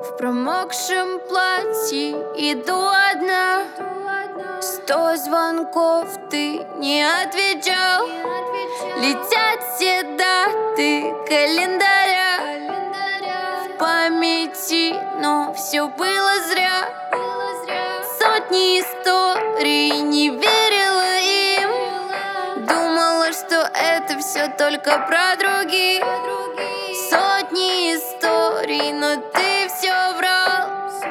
В промокшем платье иду одна. 100 звонков ты не отвечал. Летят все даты календаря в памяти, но все было зря. Сотни историй, не верила им. Думала, что это все только про других. Сотни историй, но ты все врал.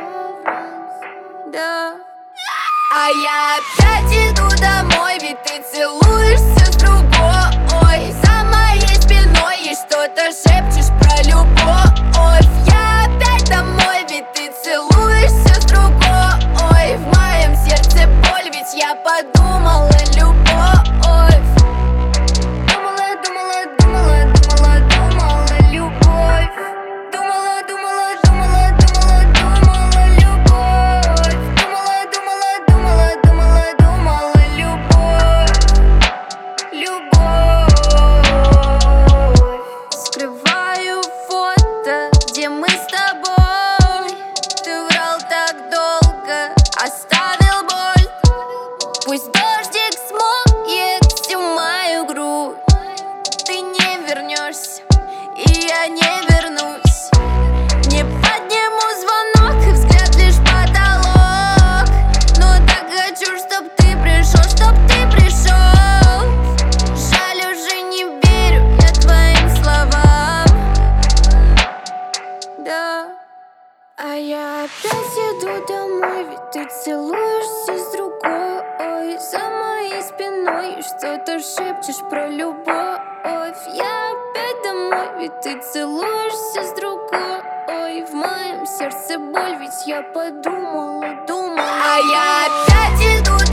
Да. А я опять иду домой, ведь ты целуешься с другой. За моей спиной и что-то шепчешь про любовь. Я опять домой, ведь ты целуешься с другой. В моем сердце боль, ведь я подумала любовь. Скрываю фото, где мы с тобой. Ты врал так долго, оставил боль. Пусть дождик смоет всю мою грудь. Ты не вернешься, и я не вернусь. Не подниму звонок, и взгляд лишь потолок. Но так хочу, чтоб ты пришел, чтоб ты пришел. Жаль, уже не верю я твоим словам. Да. А я опять иду домой, ведь ты целуешься с другой. За моей спиной и что-то шепчешь про любовь. Я опять домой, ведь ты целуешься с другой. В моем сердце боль, ведь я подумала. А я опять иду